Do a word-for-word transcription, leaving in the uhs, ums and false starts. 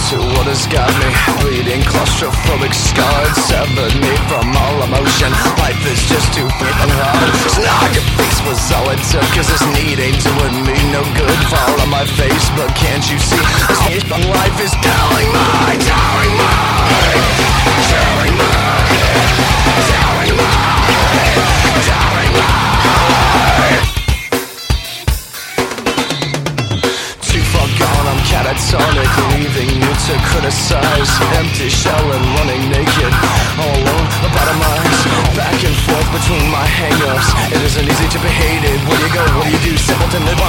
to what has got me bleeding, claustrophobic, scarred, severed me from all emotion. Life is just too flippin' hard. Snark face was all it took, cause this need ain't doing me no good. Fall on my face, but can't you see this hate on life is telling me, telling me, telling me, telling me, telling me. Too far gone, I'm catatonic, leaving you to criticize. Empty shell and running naked, all alone, about a mind. Back and forth between my hang-ups. It isn't easy to be hated. Where do you go, what do you do? Simpleton live